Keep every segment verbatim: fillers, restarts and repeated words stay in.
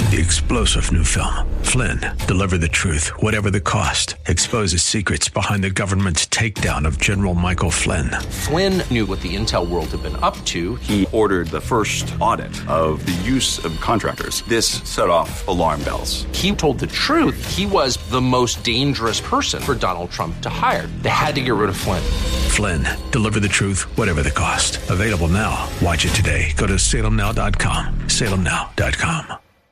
The explosive new film, Flynn, deliver the truth, whatever the cost, exposes secrets behind the government's takedown of General Michael Flynn. Flynn knew what the intel world had been up to. He ordered the first audit of the use of contractors. This set off alarm bells. He told the truth. He was the most dangerous person for Donald Trump to hire. They had to get rid of Flynn. Flynn, deliver the truth, whatever the cost. Available now. Watch it today. Go to salem now dot com. salem now dot com.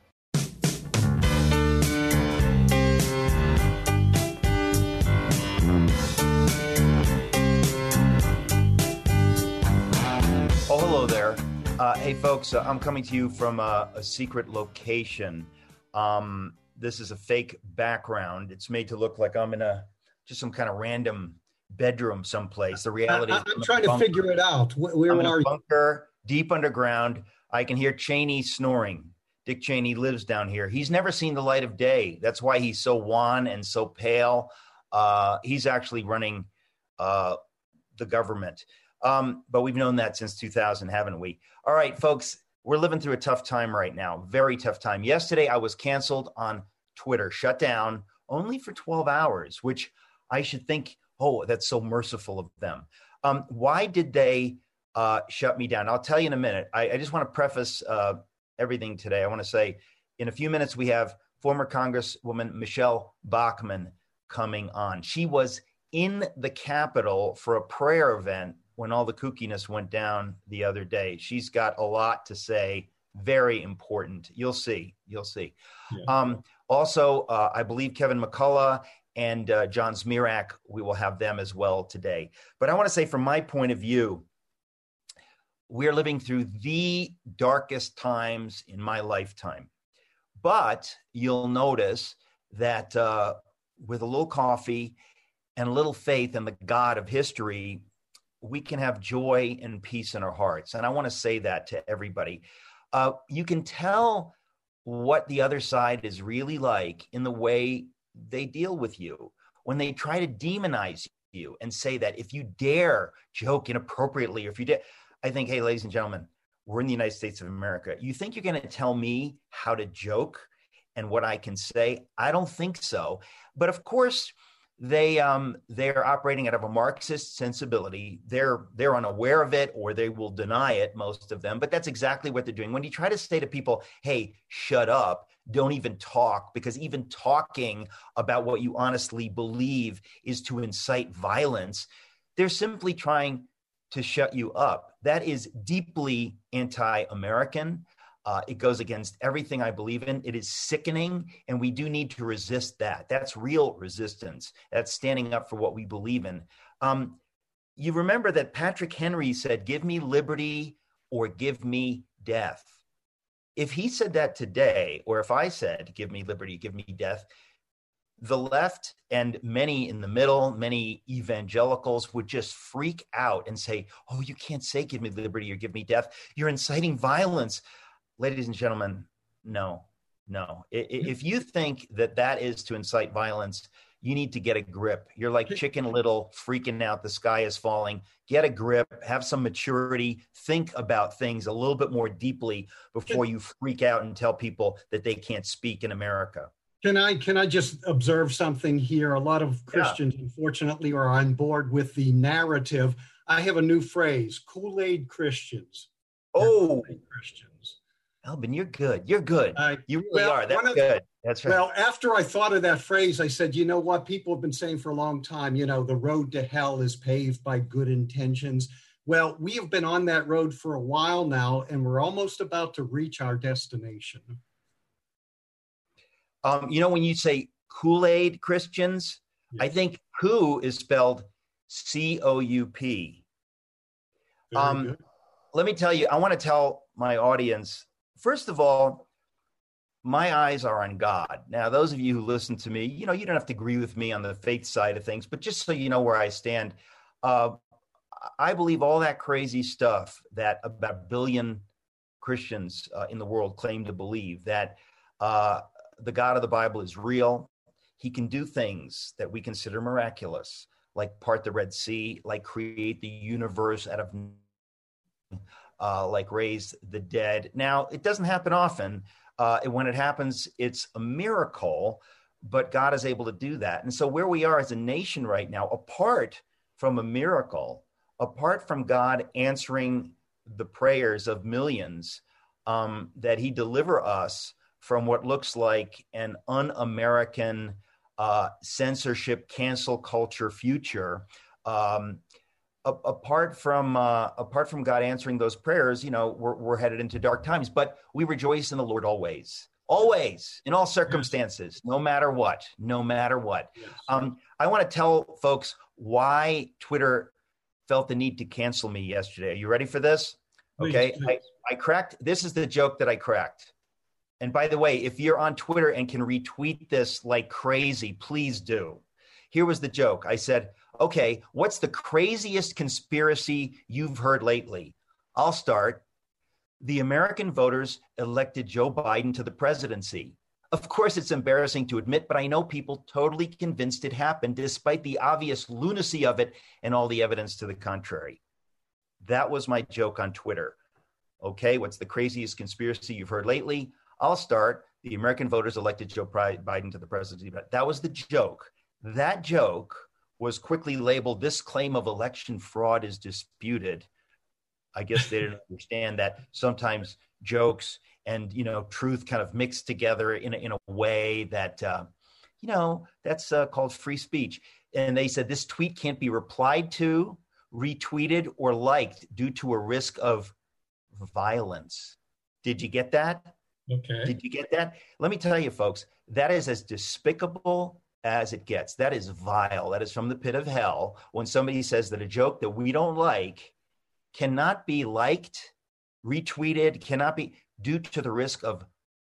Oh, hello there. Uh, hey, folks, uh, I'm coming to you from a, a secret location. Um, this is a fake background. It's made to look like I'm in a just some kind of random bedroom someplace. The reality I, is I'm trying to bunker. figure it out. Where, where I'm in are a you? Bunker, deep underground. I can hear Cheney snoring. Dick Cheney lives down here. He's never seen the light of day. That's why he's so wan and so pale. Uh, he's actually running uh, the government. Um, but we've known that since two thousand, haven't we? All right, folks, we're living through a tough time right now. Very tough time. Yesterday, I was canceled on Twitter, shut down only for twelve hours, which I should think, oh, that's so merciful of them. Um, why did they uh, shut me down? I'll tell you in a minute. I, I just want to preface uh, everything today. I want to say in a few minutes, we have former Congresswoman Michelle Bachmann coming on. She was in the Capitol for a prayer event when all the kookiness went down the other day. She's got a lot to say, very important. You'll see, you'll see. Yeah. Um, also, uh, I believe Kevin McCullough and uh, John Zmirak, we will have them as well today. But I want to say from my point of view, we're living through the darkest times in my lifetime. But you'll notice that uh, with a little coffee and a little faith in the God of history, we can have joy and peace in our hearts. And I want to say that to everybody. Uh, you can tell what the other side is really like in the way they deal with you. When they try to demonize you and say that if you dare joke inappropriately, or if you dare, I think, hey, ladies and gentlemen, we're in the United States of America. You think you're going to tell me how to joke and what I can say? I don't think so. But of course, They um they're operating out of a Marxist sensibility. They're they're unaware of it, or they will deny it, most of them. But that's exactly what they're doing. When you try to say to people, "Hey, shut up! Don't even talk," because even talking about what you honestly believe is to incite violence, they're simply trying to shut you up. That is deeply anti-American. Uh, it goes against everything I believe in. It is sickening, and we do need to resist that. That's real resistance. That's standing up for what we believe in. Um, you remember that Patrick Henry said, "Give me liberty or give me death." If he said that today, or if I said, "Give me liberty, give me death," the left and many in the middle, many evangelicals would just freak out and say, "Oh, you can't say give me liberty or give me death. You're inciting violence." Ladies and gentlemen, no, no. If you think that that is to incite violence, you need to get a grip. You're like Chicken Little, freaking out, the sky is falling. Get a grip, have some maturity, think about things a little bit more deeply before you freak out and tell people that they can't speak in America. Can I can I just observe something here? A lot of Christians, yeah. unfortunately, are on board with the narrative. I have a new phrase, Kool-Aid Christians. Oh, Kool-Aid Christians. Elvin, you're good. You're good. Uh, you really well, are. That's of, good. That's right. Well, after I thought of that phrase, I said, you know what? People have been saying for a long time, you know, the road to hell is paved by good intentions. Well, we have been on that road for a while now, and we're almost about to reach our destination. Um, you know, when you say Kool-Aid Christians, yes. I think "koo" is spelled C O U P. Um, let me tell you, I want to tell my audience, first of all, my eyes are on God. Now, those of you who listen to me, you know, you don't have to agree with me on the faith side of things, but just so you know where I stand, uh, I believe all that crazy stuff that about a billion Christians uh, in the world claim to believe, that uh, the God of the Bible is real. He can do things that we consider miraculous, like part the Red Sea, like create the universe out of Uh, like raise the dead. Now, it doesn't happen often, Uh, and when it happens, it's a miracle, but God is able to do that. And so where we are as a nation right now, apart from a miracle, apart from God answering the prayers of millions, um, that he deliver us from what looks like an un-American uh, censorship, cancel culture future. Um, a- apart from uh, apart from God answering those prayers, you know, we're, we're headed into dark times. But we rejoice in the Lord always, always, in all circumstances, yes. no matter what, no matter what. Yes. Um, I want to tell folks why Twitter felt the need to cancel me yesterday. Are you ready for this? Okay, please, please. I, I cracked. This is the joke that I cracked. And by the way, if you're on Twitter and can retweet this like crazy, please do. Here was the joke. I said, okay, what's the craziest conspiracy you've heard lately? I'll start. The American voters elected Joe Biden to the presidency. Of course, it's embarrassing to admit, but I know people totally convinced it happened, despite the obvious lunacy of it and all the evidence to the contrary. That was my joke on Twitter. Okay, what's the craziest conspiracy you've heard lately? I'll start. The American voters elected Joe Biden to the presidency. That was the joke. That joke was quickly labeled, this claim of election fraud is disputed. I guess they didn't understand that sometimes jokes and, you know, truth kind of mix together in a, in a way that, uh, you know, that's uh, called free speech. And they said this tweet can't be replied to, retweeted, or liked due to a risk of violence. Did you get that? Okay. Did you get that? Let me tell you, folks, that is as despicable as it gets. That is vile. That is from the pit of hell. When somebody says that a joke that we don't like cannot be liked, retweeted, cannot be due to the risk of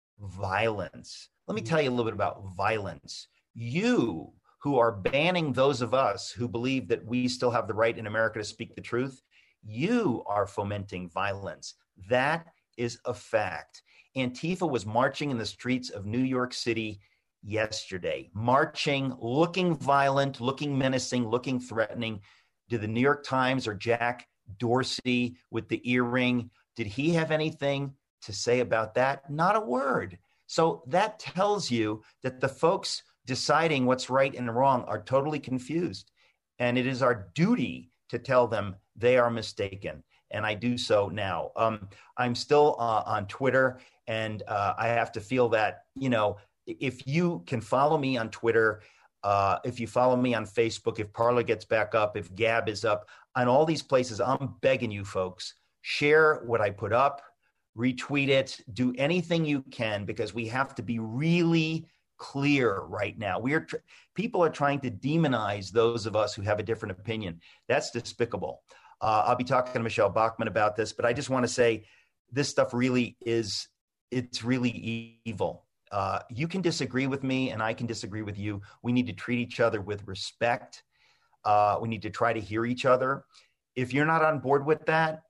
violence. Let me tell you a little bit about violence. You who are banning those of us who believe that we still have the right in America to speak the truth, you are fomenting violence. That is a fact. Antifa was marching in the streets of New York City yesterday, marching, looking violent, looking menacing, looking threatening. Did the New York Times or Jack Dorsey with the earring, did he have anything to say about that? Not a word. So that tells you that the folks deciding what's right and wrong are totally confused. And it is our duty to tell them they are mistaken. And I do so now. Um, I'm still uh, on Twitter, and uh, I have to feel that, you know, if you can follow me on Twitter, uh, if you follow me on Facebook, if Parler gets back up, if Gab is up, on all these places, I'm begging you folks, share what I put up, retweet it, do anything you can, because we have to be really clear right now. We are tr- people are trying to demonize those of us who have a different opinion. That's despicable. Uh, I'll be talking to Michelle Bachmann about this, but I just want to say this stuff really is, it's really evil. Uh, you can disagree with me and I can disagree with you. We need to treat each other with respect. Uh, we need to try to hear each other. If you're not on board with that,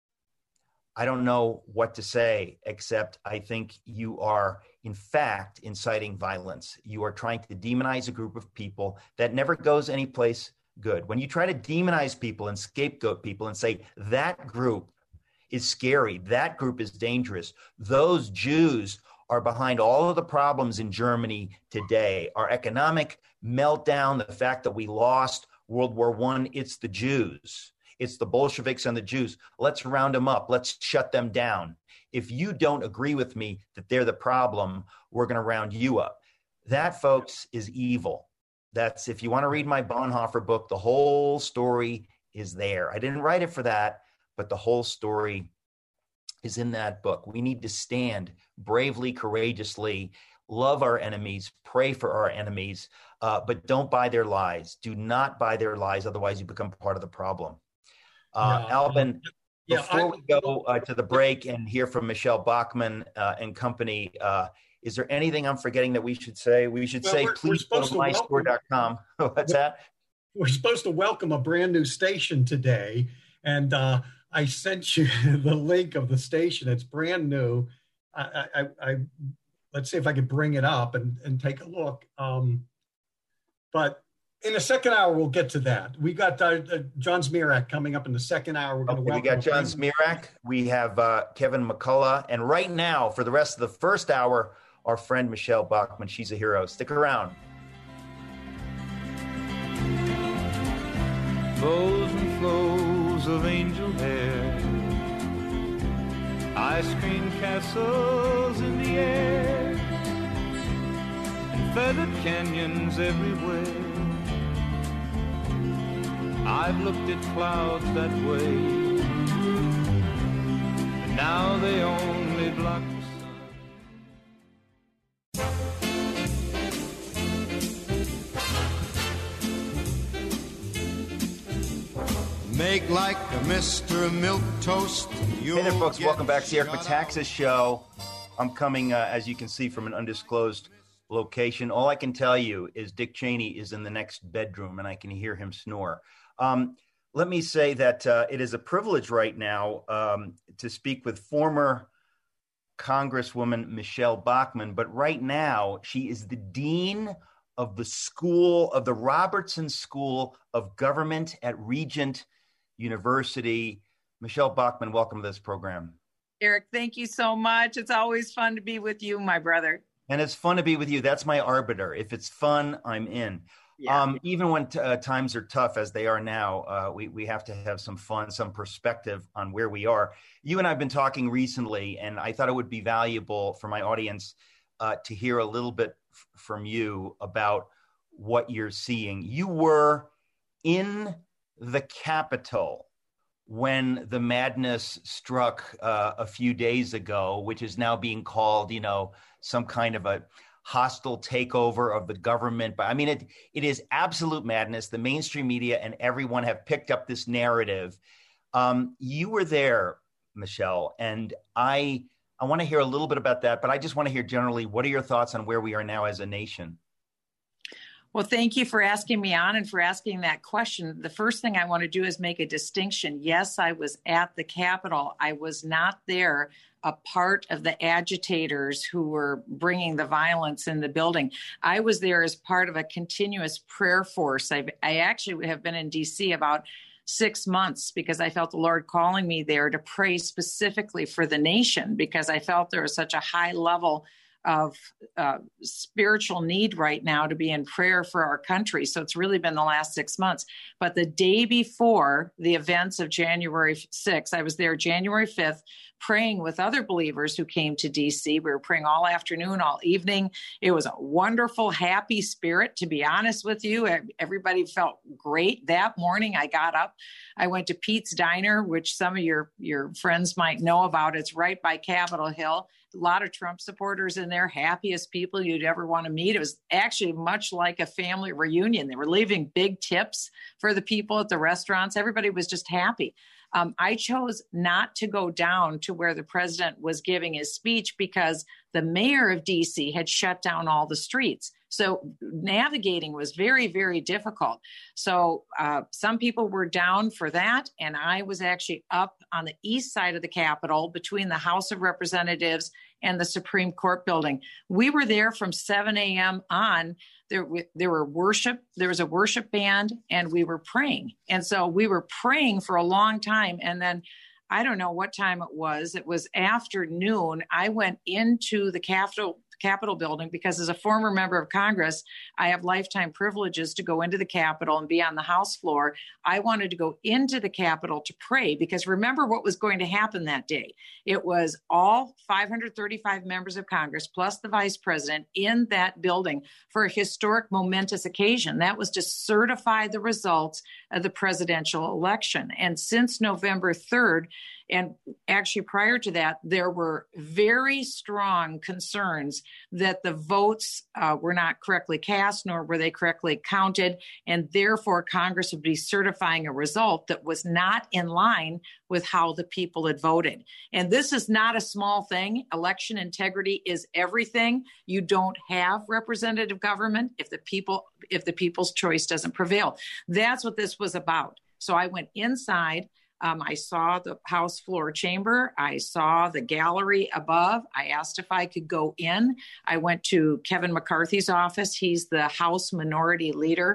I don't know what to say, except I think you are, in fact, inciting violence. You are trying to demonize a group of people that never goes anyplace good. When you try to demonize people and scapegoat people and say that group is scary, that group is dangerous, those Jews are behind all of the problems in Germany today, our economic meltdown, the fact that we lost World War One, it's the Jews. It's the Bolsheviks and the Jews. Let's round them up. Let's shut them down. If you don't agree with me that they're the problem, we're going to round you up. That, folks, is evil. That's, if you want to read my Bonhoeffer book, the whole story is there. I didn't write it for that, but the whole story is in that book. We need to stand bravely, courageously, love our enemies, pray for our enemies, uh, but don't buy their lies. Do not buy their lies. Otherwise, you become part of the problem. Uh, yeah. Alvin, yeah, before I, we go uh, to the break and hear from Michelle Bachmann uh, and company, uh, is there anything I'm forgetting that we should say? We should well, say, we're, please we're go to my store dot com. What's that? We're supposed to welcome a brand new station today. And uh, I sent you the link of the station. It's brand new. I, I, I let's see if I can bring it up and, and take a look. Um, but In the second hour, we'll get to that. We got uh, uh, John Zmirak coming up in the second hour. We're going to okay, welcome. We got John Zmirak. We have uh, Kevin McCullough. And right now, for the rest of the first hour, our friend Michelle Bachmann. She's a hero. Stick around. Flows and flows of angel hair, ice cream castles in the air, and feathered canyons everywhere. I've looked at clouds that way, and now they only block the sun. Make like a Mister Milquetoast. Hey there, folks. Welcome back to the Eric Metaxas Show. I'm coming, uh, as you can see, from an undisclosed location. All I can tell you is Dick Cheney is in the next bedroom, and I can hear him snore. Um, let me say that uh, it is a privilege right now um, to speak with former Congresswoman Michelle Bachmann, but right now she is the dean of the school of the Robertson School of Government at Regent University. Michelle Bachmann, welcome to this program. Eric, thank you so much. It's always fun to be with you, my brother. And it's fun to be with you. That's my arbiter. If it's fun, I'm in. Yeah. Um, even when t- uh, times are tough, as they are now, uh, we, we have to have some fun, some perspective on where we are. You and I have been talking recently, and I thought it would be valuable for my audience uh, to hear a little bit f- from you about what you're seeing. You were in the Capitol when the madness struck uh, a few days ago, which is now being called, you know, some kind of a hostile takeover of the government. But I mean, it it is absolute madness. The mainstream media and everyone have picked up this narrative. Um, you were there, Michelle, and I I want to hear a little bit about that, but I just want to hear generally, what are your thoughts on where we are now as a nation? Well, thank you for asking me on and for asking that question. The first thing I want to do is make a distinction. Yes, I was at the Capitol. I was not there a part of the agitators who were bringing the violence in the building. I was there as part of a continuous prayer force. I've, I actually have been in D C about six months because I felt the Lord calling me there to pray specifically for the nation, because I felt there was such a high level of uh, spiritual need right now to be in prayer for our country. So it's really been the last six months. But the day before the events of January sixth, I was there January fifth, praying with other believers who came to D C. We were praying all afternoon, all evening. It was a wonderful, happy spirit, to be honest with you. Everybody felt great. That morning I got up. I went to Pete's Diner, which some of your, your friends might know about. It's right by Capitol Hill. A lot of Trump supporters in there, happiest people you'd ever want to meet. It was actually much like a family reunion. They were leaving big tips for the people at the restaurants. Everybody was just happy. Um, I chose not to go down to where the president was giving his speech because the mayor of D C had shut down all the streets. So navigating was very, very difficult. So uh, some people were down for that. And I was actually up on the east side of the Capitol between the House of Representatives and the Supreme Court building. We were there from seven a.m. on. There, there were worship, there was a worship band, and we were praying. And so we were praying for a long time. And then I don't know what time it was. It was afternoon. I went into the Capitol Capitol building because as a former member of Congress, I have lifetime privileges to go into the Capitol and be on the House floor. I wanted to go into the Capitol to pray because remember what was going to happen that day. It was all five hundred thirty-five members of Congress plus the vice president in that building for a historic, momentous occasion. That was to certify the results of the presidential election. And since November third, and actually prior to that, there were very strong concerns that the votes uh, were not correctly cast, nor were they correctly counted, and therefore Congress would be certifying a result that was not in line with how the people had voted. And this is not a small thing. Election integrity is everything. You don't have representative government if the people, if the people's choice doesn't prevail. That's what this was about. So I went inside. Um, I saw the House floor chamber. I saw the gallery above. I asked if I could go in. I went to Kevin McCarthy's office. He's the House Minority Leader.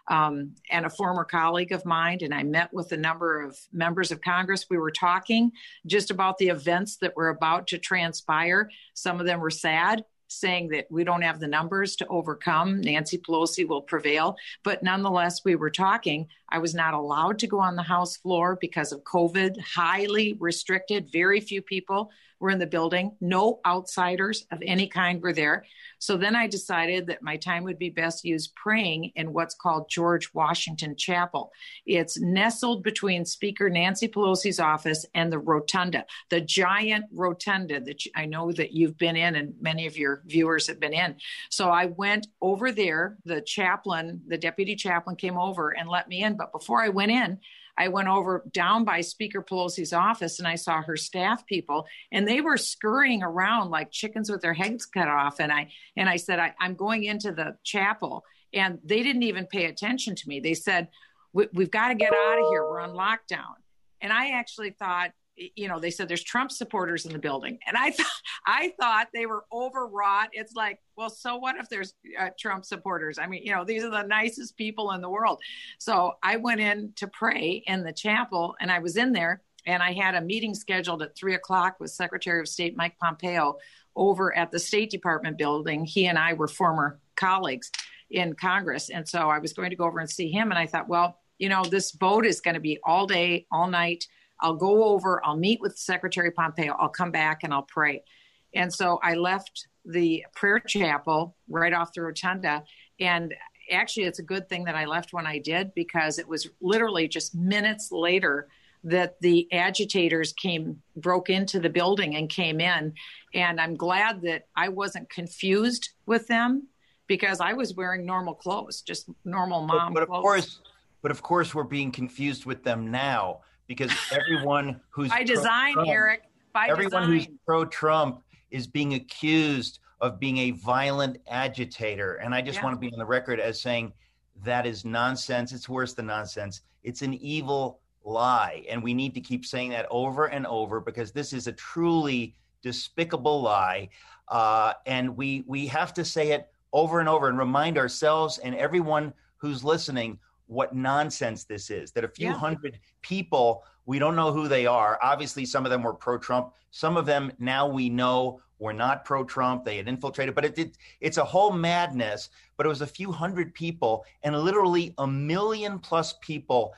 um, and a former colleague of mine, and I met with a number of members of Congress. We were talking just about the events that were about to transpire. Some of them were sad, saying that we don't have the numbers to overcome. Nancy Pelosi will prevail. But nonetheless, we were talking. I was not allowed to go on the House floor because of COVID, highly restricted. Very few people were in the building. No outsiders of any kind were there. So then I decided that my time would be best used praying in what's called George Washington Chapel. It's nestled between Speaker Nancy Pelosi's office and the rotunda, the giant rotunda that I know that you've been in and many of your viewers have been in. So I went over there. The chaplain, the deputy chaplain came over and let me in. But before I went in, I went over down by Speaker Pelosi's office and I saw her staff people, and they were scurrying around like chickens with their heads cut off. And I and I said, I, I'm going into the chapel, and they didn't even pay attention to me. They said, we, we've got to get out of here. We're on lockdown. And I actually thought, you know, they said there's Trump supporters in the building. And I thought, I thought they were overwrought. It's like, well, so what if there's uh, Trump supporters? I mean, you know, these are the nicest people in the world. So I went in to pray in the chapel, and I was in there, and I had a meeting scheduled at three o'clock with Secretary of State Mike Pompeo over at the State Department building. He and I were former colleagues in Congress. And so I was going to go over and see him. And I thought, well, you know, this vote is going to be all day, all night. I'll go over, I'll meet with Secretary Pompeo, I'll come back and I'll pray. And so I left the prayer chapel right off the rotunda. And actually, it's a good thing that I left when I did, because it was literally just minutes later that the agitators came, broke into the building and came in. And I'm glad that I wasn't confused with them, because I was wearing normal clothes, just normal mom but, but clothes. Of course, but of course, we're being confused with them now. Because everyone who's by design, pro-Trump, Eric, by everyone design. who's pro-Trump is being accused of being a violent agitator. And I just yeah. want to be on the record as saying that is nonsense. It's worse than nonsense. It's an evil lie. And we need to keep saying that over and over, because this is a truly despicable lie. Uh, and we we have to say it over and over and remind ourselves and everyone who's listening what nonsense this is, that a few yeah. hundred people, we don't know who they are. Obviously, some of them were pro-Trump. Some of them now we know were not pro-Trump. They had infiltrated, but it did, it's a whole madness. But it was a few hundred people and literally a million plus people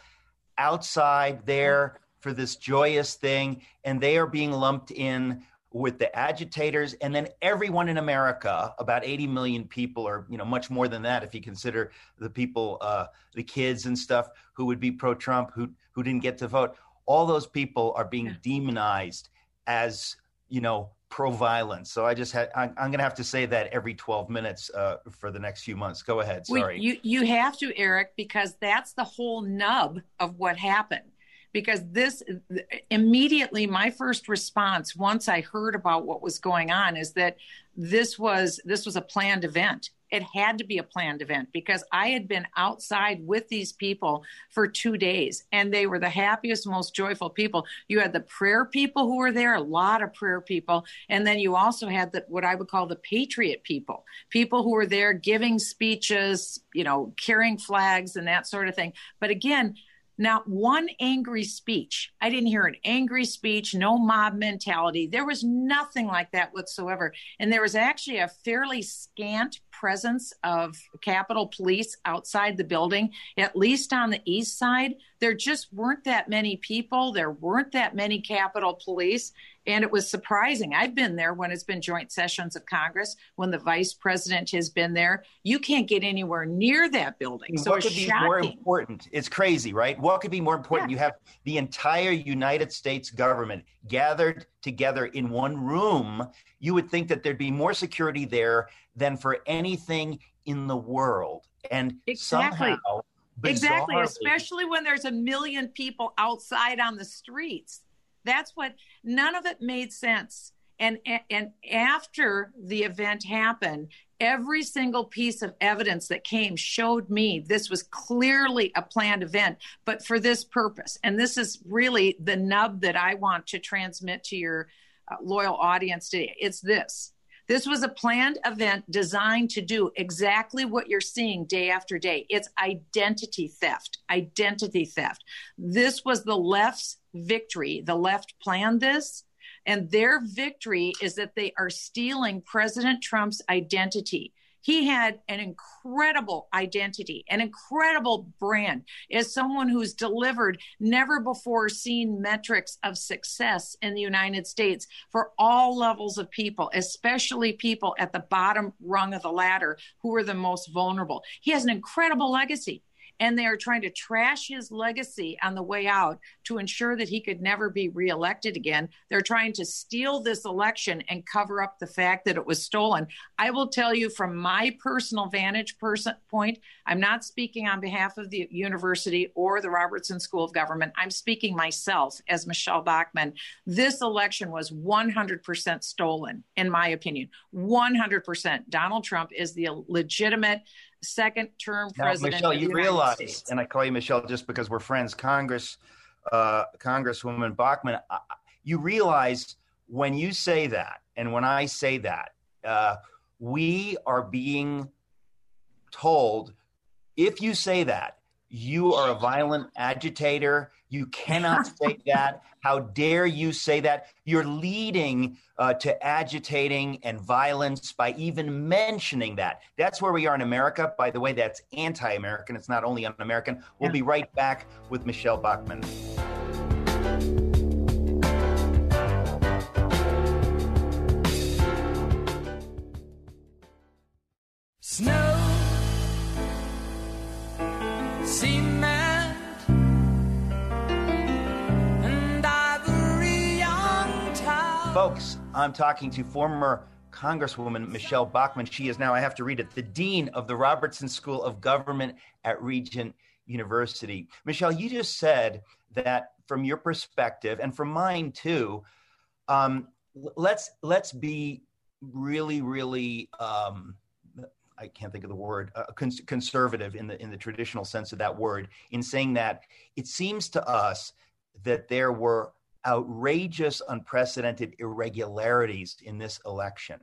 outside there for this joyous thing. And they are being lumped in with the agitators, and then everyone in America, about eighty million people, or you know much more than that if you consider the people, uh, the kids and stuff who would be pro-Trump, who who didn't get to vote. All those people are being yeah. demonized as, you know, pro-violence. So I just had, I'm, I'm going to have to say that every twelve minutes uh, for the next few months. Go ahead. Sorry. We, you you have to, Eric, because that's the whole nub of what happened. Because this immediately, my first response once I heard about what was going on is that this was this was a planned event. It had to be a planned event, because I had been outside with these people for two days and they were the happiest, most joyful people. You had the prayer people who were there, a lot of prayer people. And then you also had the, what I would call the patriot people, people who were there giving speeches, you know, carrying flags and that sort of thing. But again, not one angry speech. I didn't hear an angry speech, no mob mentality. There was nothing like that whatsoever. And there was actually a fairly scant presence of Capitol Police outside the building, at least on the east side. There just weren't that many people. There weren't that many Capitol Police. And it was surprising. I've been there when it's been joint sessions of Congress, when the vice president has been there. You can't get anywhere near that building. So what it's could be shocking. more important? It's crazy, right? What could be more important? Yeah. You have the entire United States government gathered together in one room. You would think that there'd be more security there than for anything in the world. And exactly. somehow, exactly, bizarrely, especially when there's a million people outside on the streets. That's what, none of it made sense. And, and after the event happened, every single piece of evidence that came showed me this was clearly a planned event, but for this purpose. And this is really the nub that I want to transmit to your uh, loyal audience today. It's this. This was a planned event designed to do exactly what you're seeing day after day. It's identity theft, identity theft. This was the left's victory. The left planned this, and their victory is that they are stealing President Trump's identity. He had an incredible identity, an incredible brand as someone who's delivered never before seen metrics of success in the United States for all levels of people, especially people at the bottom rung of the ladder who are the most vulnerable. He has an incredible legacy. And they are trying to trash his legacy on the way out to ensure that he could never be reelected again. They're trying to steal this election and cover up the fact that it was stolen. I will tell you from my personal vantage person point, I'm not speaking on behalf of the university or the Robertson School of Government. I'm speaking myself as Michelle Bachmann. This election was one hundred percent stolen, in my opinion. one hundred percent. Donald Trump is the legitimate second-term president. Now, Michelle, of the you United realize, States. and I call you Michelle just because we're friends, Congress, uh, Congresswoman Bachmann, uh, you realize when you say that, and when I say that, uh, we are being told, if you say that, you are a violent agitator. You cannot say that. How dare you say that? You're leading uh, to agitating and violence by even mentioning that. That's where we are in America. By the way, that's anti-American. It's not only un-American. We'll be right back with Michelle Bachmann. Snow, cement, and ivory young town. Folks, I'm talking to former Congresswoman Michelle Bachmann. She is now, I have to read it, the Dean of the Robertson School of Government at Regent University. Michelle, you just said that from your perspective, and from mine too, um, let's let's be really, really, um, I can't think of the word, uh, cons- conservative in the in the traditional sense of that word, in saying that it seems to us that there were outrageous, unprecedented irregularities in this election.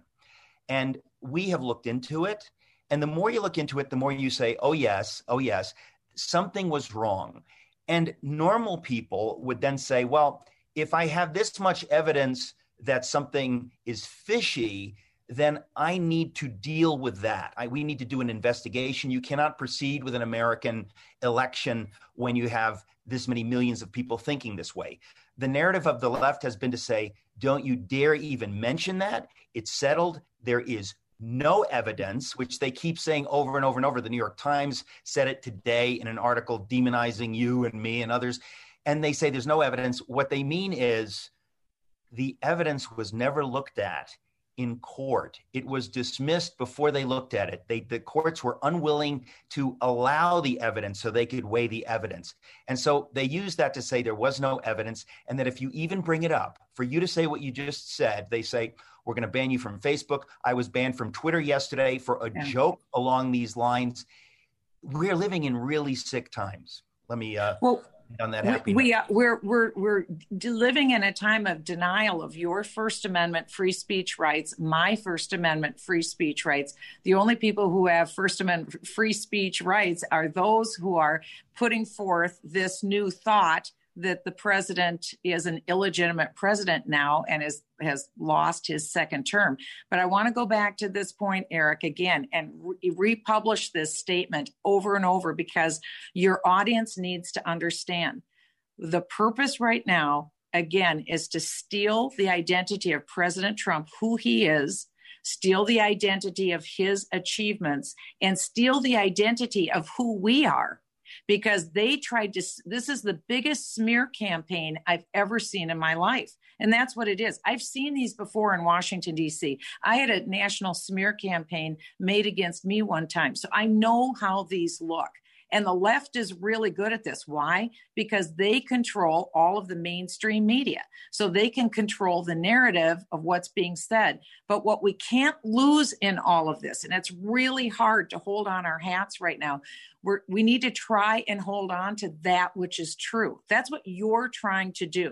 And we have looked into it. And the more you look into it, the more you say, oh, yes, oh, yes, something was wrong. And normal people would then say, well, if I have this much evidence that something is fishy, then I need to deal with that. I, we need to do an investigation. You cannot proceed with an American election when you have this many millions of people thinking this way. The narrative of the left has been to say, don't you dare even mention that. It's settled. There is no evidence, which they keep saying over and over and over. The New York Times said it today in an article demonizing you and me and others. And they say there's no evidence. What they mean is the evidence was never looked at in court. It was dismissed before they looked at it. They, the courts were unwilling to allow the evidence so they could weigh the evidence. And so they used that to say there was no evidence, and that if you even bring it up, for you to say what you just said, they say, we're going to ban you from Facebook. I was banned from Twitter yesterday for a yeah. joke along these lines. We're living in really sick times. Let me uh, well, on that happy we, we uh, we're we're we're living in a time of denial of your First Amendment free speech rights, my First Amendment free speech rights. The only people who have First Amendment free speech rights are those who are putting forth this new thought that the president is an illegitimate president now and is, has lost his second term. But I want to go back to this point, Eric, again, and re- republish this statement over and over, because your audience needs to understand the purpose right now, again, is to steal the identity of President Trump, who he is, steal the identity of his achievements, and steal the identity of who we are. Because they tried to, this is the biggest smear campaign I've ever seen in my life. And that's what it is. I've seen these before in Washington, D C. I had a national smear campaign made against me one time. So I know how these look. And the left is really good at this. Why? Because they control all of the mainstream media. So they can control the narrative of what's being said. But what we can't lose in all of this, and it's really hard to hold on our hats right now, we're, we need to try and hold on to that which is true. That's what you're trying to do.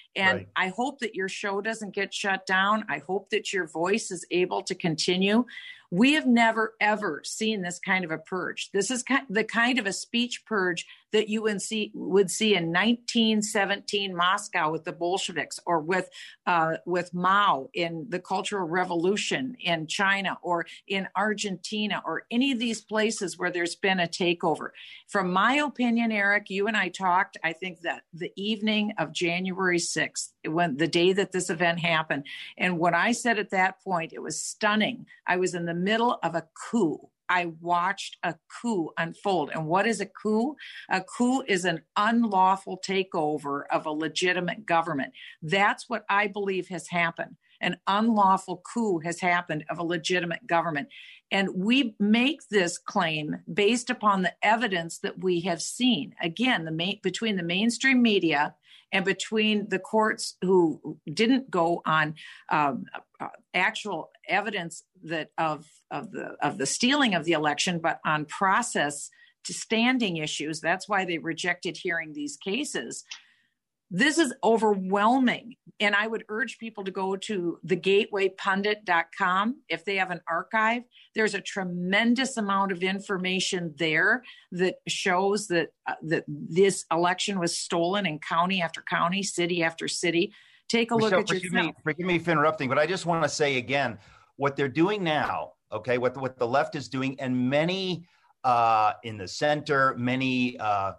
And Right. I hope that your show doesn't get shut down. I hope that your voice is able to continue. We have never, ever seen this kind of a purge. This is ki- the kind of a speech purge that you would see, would see in nineteen seventeen Moscow with the Bolsheviks, or with uh, with Mao in the Cultural Revolution in China, or in Argentina, or any of these places where there's been a takeover. From my opinion, Eric, you and I talked, I think that the evening of January sixth, when the day that this event happened, and what I said at that point, it was stunning. I was in the middle of a coup. I watched a coup unfold. And what is a coup? A coup is an unlawful takeover of a legitimate government. That's what I believe has happened. An unlawful coup has happened of a legitimate government. And we make this claim based upon the evidence that we have seen. Again, the main, between the mainstream media and between the courts who didn't go on um, uh, actual evidence that of of the of the stealing of the election, but on process to standing issues. That's why they rejected hearing these cases. This is overwhelming. And I would urge people to go to the gateway pundit dot com. If they have an archive, there's a tremendous amount of information there that shows that, uh, that this election was stolen in county after county, city after city. Take a Michelle, look at forgive yourself. me, forgive me for interrupting, but I just want to say again, what they're doing now, okay, what, what the left is doing, and many uh, in the center, many uh,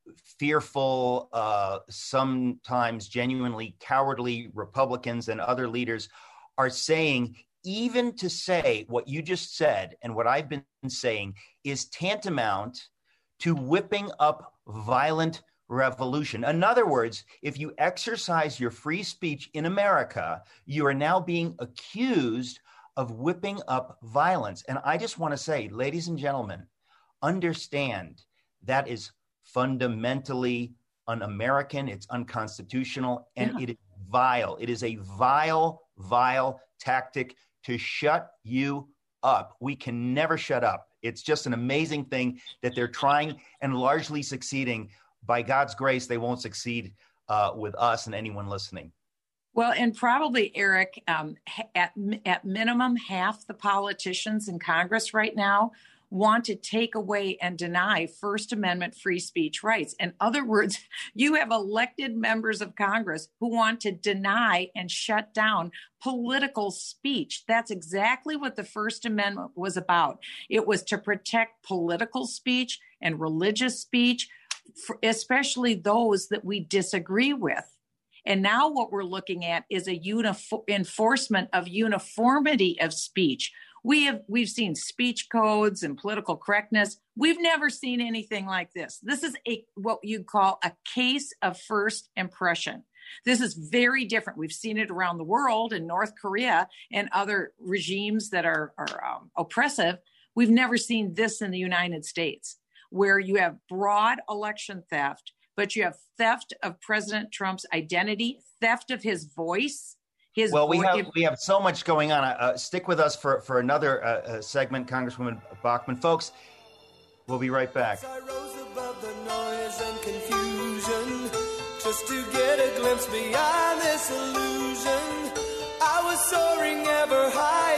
fearful, uh, sometimes genuinely cowardly Republicans and other leaders are saying, even to say what you just said and what I've been saying is tantamount to whipping up violent revolution. In other words, if you exercise your free speech in America, you are now being accused of whipping up violence. And I just want to say, ladies and gentlemen, understand that is fundamentally un-American, it's unconstitutional, and yeah. it is vile. It is a vile, vile tactic to shut you up. We can never shut up. It's just an amazing thing that they're trying and largely succeeding. By God's grace, they won't succeed uh, with us and anyone listening. Well, and probably, Eric, um, at, at minimum, half the politicians in Congress right now want to take away and deny First Amendment free speech rights. In other words, you have elected members of Congress who want to deny and shut down political speech. That's exactly what the First Amendment was about. It was to protect political speech and religious speech, especially those that we disagree with. And now what we're looking at is a uniform enforcement of uniformity of speech. We have we've seen speech codes and political correctness. We've never seen anything like this. This is a what you'd call a case of first impression. This is very different. We've seen it around the world in North Korea and other regimes that are, are um, oppressive. We've never seen this in the United States, where you have broad election theft, but you have theft of President Trump's identity, theft of his voice. His well, we voice. have we have so much going on. Uh, stick with us for, for another uh, uh, segment, Congresswoman Bachmann. Folks, we'll be right back. I rose above the noise and confusion just to get a glimpse beyond this illusion. I was soaring ever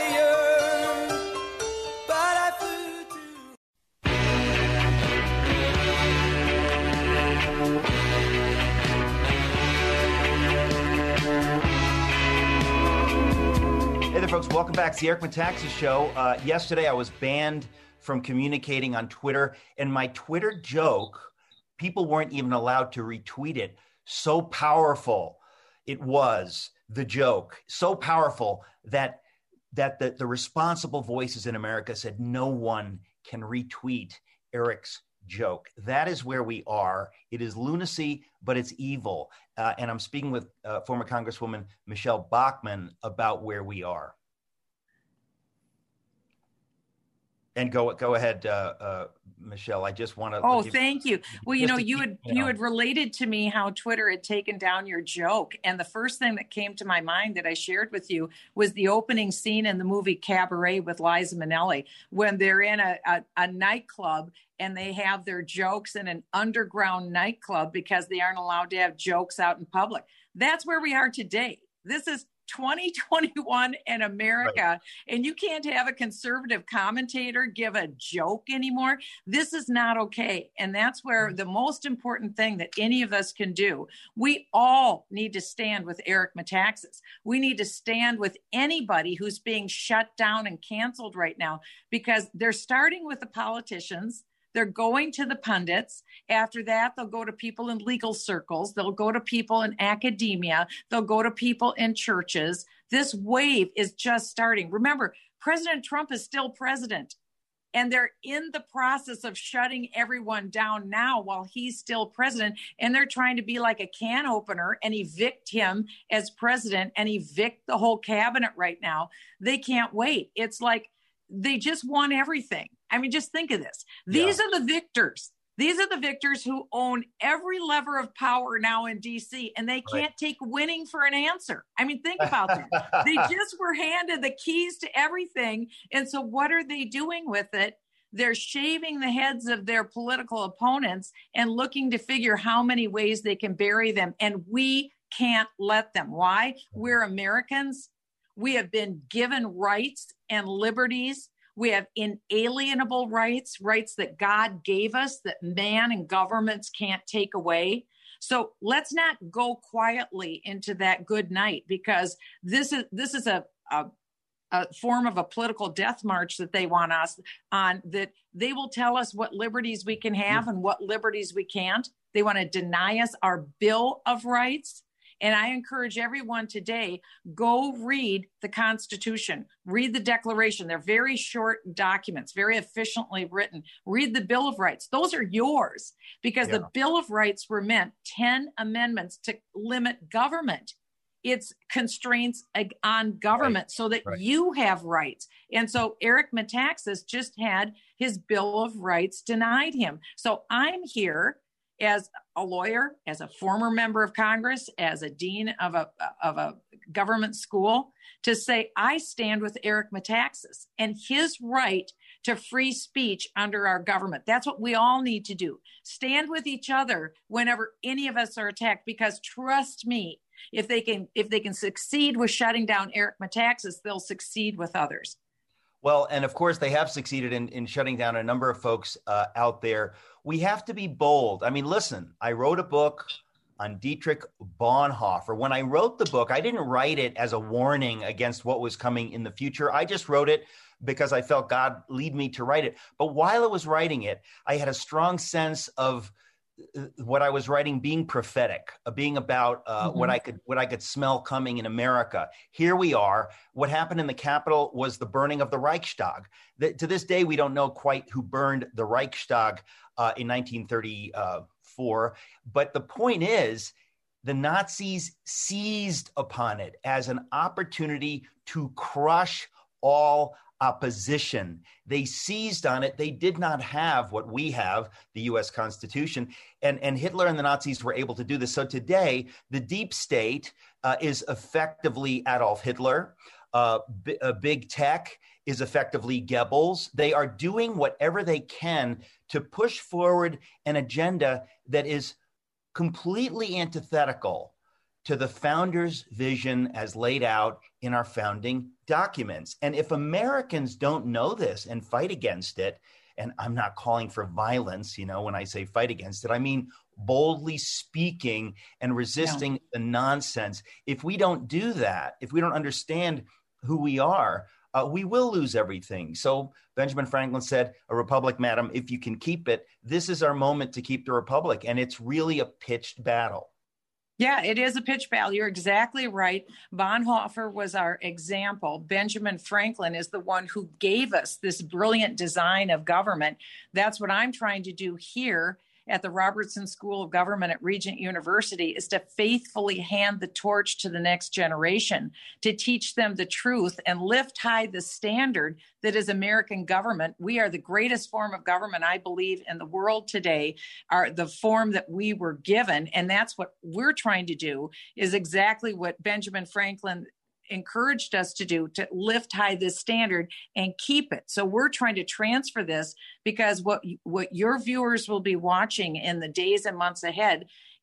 higher, but I flew Hey there, folks. Welcome back to the Eric Metaxas Show. Uh, yesterday, I was banned from communicating on Twitter, and my Twitter joke, people weren't even allowed to retweet it. So powerful it was, the joke. So powerful that that the, the responsible voices in America said no one can retweet Eric's joke. That is where we are. It is lunacy, but it's evil. Uh, and I'm speaking with uh, former Congresswoman Michelle Bachmann about where we are. And go go ahead, uh, uh, Michelle. I just want to. Oh, thank you. Well, you know, you keep, had you know. you had related to me how Twitter had taken down your joke, and the first thing that came to my mind that I shared with you was the opening scene in the movie Cabaret with Liza Minnelli, when they're in a, a, a nightclub and they have their jokes in an underground nightclub because they aren't allowed to have jokes out in public. That's where we are today. This is twenty twenty-one in America, right. And you can't have a conservative commentator give a joke anymore. This is not okay. And that's where the most important thing that any of us can do, we all need to stand with Eric Metaxas. We need to stand with anybody who's being shut down and canceled right now, because they're starting with the politicians. They're going to the pundits. After that, they'll go to people in legal circles. They'll go to people in academia. They'll go to people in churches. This wave is just starting. Remember, President Trump is still president, and they're in the process of shutting everyone down now while he's still president. And they're trying to be like a can opener and evict him as president and evict the whole cabinet right now. They can't wait. It's like they just want everything. I mean, just think of this. These yeah. are the victors. These are the victors who own every lever of power now in D C, and they can't right. take winning for an answer. I mean, think about that. They just were handed the keys to everything. And so what are they doing with it? They're shaving the heads of their political opponents and looking to figure how many ways they can bury them. And we can't let them. Why? We're Americans. We have been given rights and liberties. We have inalienable rights, rights that God gave us that man and governments can't take away. So let's not go quietly into that good night, because this is this is a, a, a form of a political death march that they want us on, that they will tell us what liberties we can have and what liberties we can't. They want to deny us our Bill of Rights. And I encourage everyone today, go read the Constitution, read the Declaration. They're very short documents, very efficiently written. Read the Bill of Rights. Those are yours, because yeah. the Bill of Rights were meant ten amendments to limit government. It's constraints on government right. so that right. you have rights. And so Eric Metaxas just had his Bill of Rights denied him. So I'm here as a lawyer, as a former member of Congress, as a dean of a of a government school, to say I stand with Eric Metaxas and his right to free speech under our government. That's what we all need to do. Stand with each other whenever any of us are attacked, because trust me, if they can if they can succeed with shutting down Eric Metaxas, they'll succeed with others. Well, and of course, they have succeeded in, in shutting down a number of folks uh, out there. We have to be bold. I mean, listen, I wrote a book on Dietrich Bonhoeffer. When I wrote the book, I didn't write it as a warning against what was coming in the future. I just wrote it because I felt God lead me to write it. But while I was writing it, I had a strong sense of what I was writing being prophetic, uh, being about uh, mm-hmm. what I could what I could smell coming in America. Here we are. What happened in the Capitol was the burning of the Reichstag. The, to this day, we don't know quite who burned the Reichstag uh, in nineteen thirty-four. But the point is, the Nazis seized upon it as an opportunity to crush all opposition. They seized on it. They did not have what we have, the U S Constitution, and, and Hitler and the Nazis were able to do this. So today, the deep state uh, is effectively Adolf Hitler. Uh, b- uh, big tech is effectively Goebbels. They are doing whatever they can to push forward an agenda that is completely antithetical to the founders' vision as laid out in our founding documents. And if Americans don't know this and fight against it, and I'm not calling for violence, you know, when I say fight against it, I mean boldly speaking and resisting yeah. the nonsense. If we don't do that, if we don't understand who we are, uh, we will lose everything. So Benjamin Franklin said, a republic, madam, if you can keep it, this is our moment to keep the republic. And it's really a pitched battle. Yeah, it is a pitch battle. You're exactly right. Bonhoeffer was our example. Benjamin Franklin is the one who gave us this brilliant design of government. That's what I'm trying to do here at the Robertson School of Government at Regent University, is to faithfully hand the torch to the next generation, to teach them the truth and lift high the standard that is American government. We are the greatest form of government, I believe, in the world today, are the form that we were given. And that's what we're trying to do, is exactly what Benjamin Franklin encouraged us to do, to lift high this standard and keep it. So we're trying to transfer this, because what what your viewers will be watching in the days and months ahead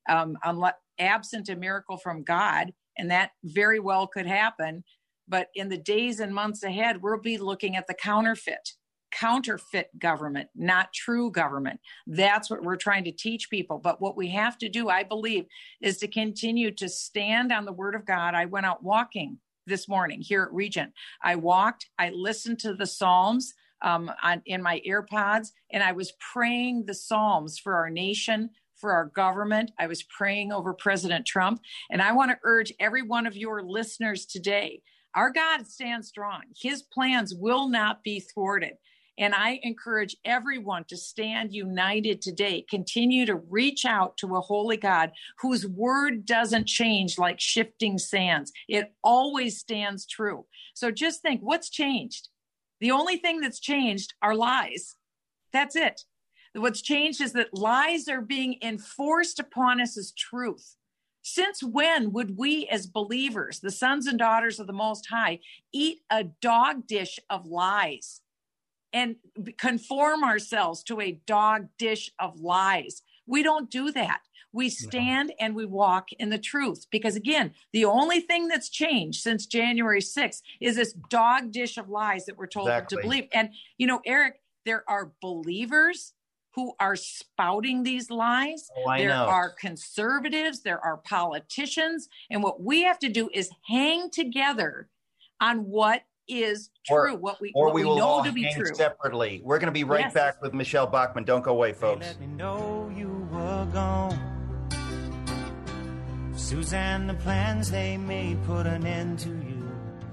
um, unless, absent a miracle from God, and that very well could happen. But in the days and months ahead, we'll be looking at the counterfeit, counterfeit government, not true government. That's what we're trying to teach people. But what we have to do, I believe, is to continue to stand on the word of God. I went out walking this morning here at Regent. I walked, I listened to the Psalms um, on, in my AirPods, and I was praying the Psalms for our nation, for our government. I was praying over President Trump. And I want to urge every one of your listeners today, our God stands strong. His plans will not be thwarted. And I encourage everyone to stand united today. Continue to reach out to a holy God whose word doesn't change like shifting sands. It always stands true. So just think, what's changed? The only thing that's changed are lies. That's it. What's changed is that lies are being enforced upon us as truth. Since when would we as believers, the sons and daughters of the Most High, eat a dog dish of lies and conform ourselves to a dog dish of lies? We don't do that. We stand and we walk in the truth, because again, the only thing that's changed since January sixth is this dog dish of lies that we're told exactly. to believe. And, you know, Eric, there are believers who are spouting these lies. Oh, I there know. are conservatives, there are politicians. And what we have to do is hang together on what is true, or, what we, or what we, we will know all to be hang true. Separately. We're going to be right yes. back with Michelle Bachmann. Don't go away, folks. Let me know you were gone. Suzanne, the plans they made put an end to you.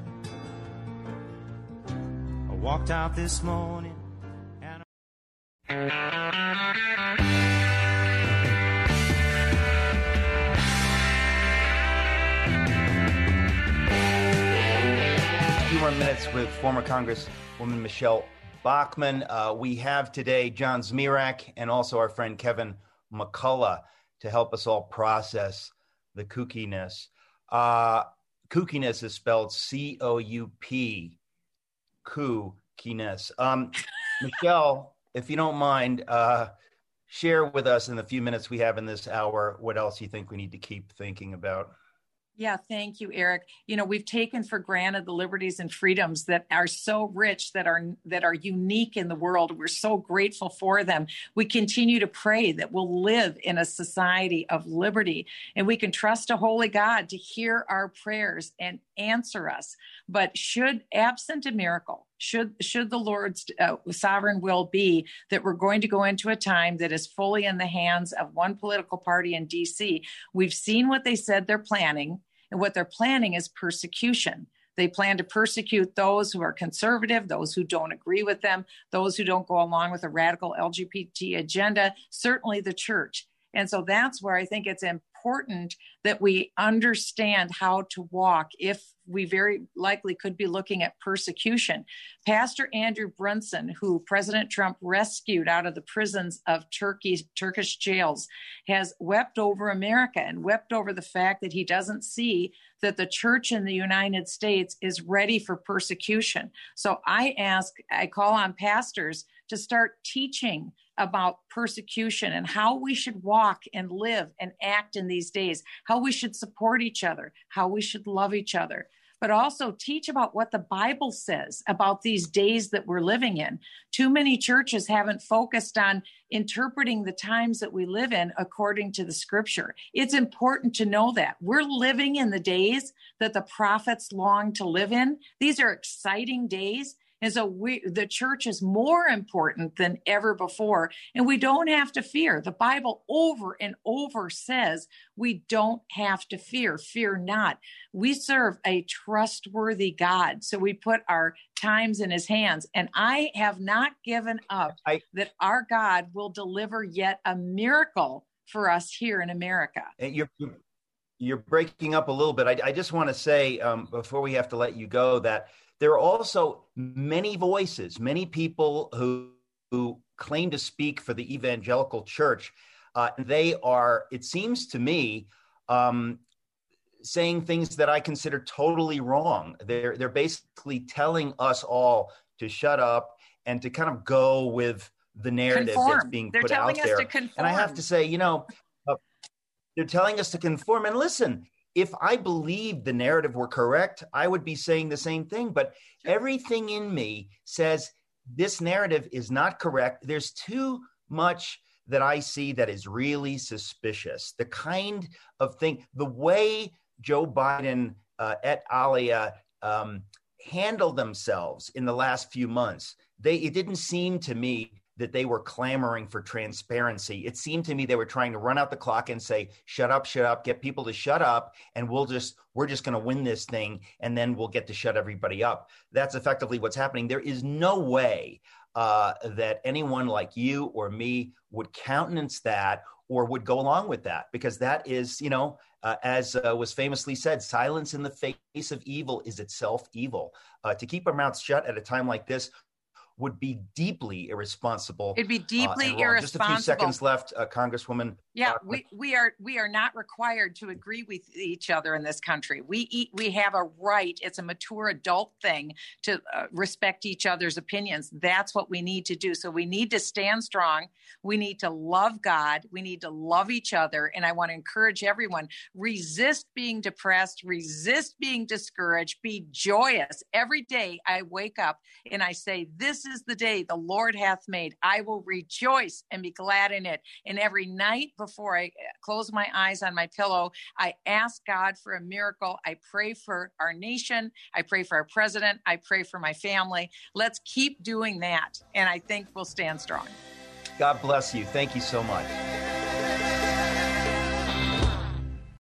I walked out this morning. A few more minutes with former Congresswoman Michelle Bachmann. Uh, we have today John Zmirak and also our friend Kevin McCullough to help us all process the kookiness. Uh, kookiness is spelled C O U P, kookiness. Um, Michelle, if you don't mind, uh, share with us in the few minutes we have in this hour what else you think we need to keep thinking about. Yeah, thank you, Eric. You know, we've taken for granted the liberties and freedoms that are so rich, that are that are unique in the world. We're so grateful for them. We continue to pray that we'll live in a society of liberty, and we can trust a holy God to hear our prayers and answer us. But should, absent a miracle, should should the Lord's uh, sovereign will be that we're going to go into a time that is fully in the hands of one political party in D C, we've seen what they said they're planning, and what they're planning is persecution. They plan to persecute those who are conservative, those who don't agree with them, those who don't go along with a radical L G B T agenda, certainly the church. And so that's where I think it's important that we understand how to walk if we very likely could be looking at persecution. Pastor Andrew Brunson, who President Trump rescued out of the prisons of Turkey, Turkish jails, has wept over America and wept over the fact that he doesn't see that the church in the United States is ready for persecution. So I ask, I call on pastors to start teaching about persecution and how we should walk and live and act in these days, how we should support each other, how we should love each other, but also teach about what the Bible says about these days that we're living in. Too many churches haven't focused on interpreting the times that we live in according to the scripture. It's important to know that we're living in the days that the prophets long to live in. These are exciting days. And so we, the church is more important than ever before, and we don't have to fear. The Bible over and over says we don't have to fear. Fear not. We serve a trustworthy God, so we put our times in his hands. And I have not given up I, that our God will deliver yet a miracle for us here in America. You're, you're breaking up a little bit. I, I just want to say, um, before we have to let you go, that there are also many voices, many people who, who claim to speak for the evangelical church. Uh, they are, it seems to me, um, saying things that I consider totally wrong. They're, they're basically telling us all to shut up and to kind of go with the narrative conform. that's being They're put telling out us there. To conform. And I have to say, you know, uh, They're telling us to conform. And listen, if I believed the narrative were correct, I would be saying the same thing. But everything in me says this narrative is not correct. There's too much that I see that is really suspicious. The kind of thing, the way Joe Biden uh, et alia um, handled themselves in the last few months, they it didn't seem to me that they were clamoring for transparency. It seemed to me they were trying to run out the clock and say, shut up, shut up, get people to shut up, and we'll just, we're just going to win this thing, and then we'll get to shut everybody up. That's effectively what's happening. There is no way uh, that anyone like you or me would countenance that or would go along with that, because that is, you know, uh, as uh, was famously said, silence in the face of evil is itself evil. Uh, to keep our mouths shut at a time like this would be deeply irresponsible. It'd be deeply uh, irresponsible. Just a few seconds left, uh, Congresswoman. Yeah, uh, we, we are we are not required to agree with each other in this country. We eat, we have a right. It's a mature adult thing to uh, respect each other's opinions. That's what we need to do. So we need to stand strong. We need to love God. We need to love each other. And I want to encourage everyone, resist being depressed, resist being discouraged, be joyous. Every day I wake up and I say, this is the day the Lord hath made. I will rejoice and be glad in it. And every night before I close my eyes on my pillow, I ask God for a miracle. I pray for our nation. I pray for our president. I pray for my family. Let's keep doing that. And I think we'll stand strong. God bless you. Thank you so much.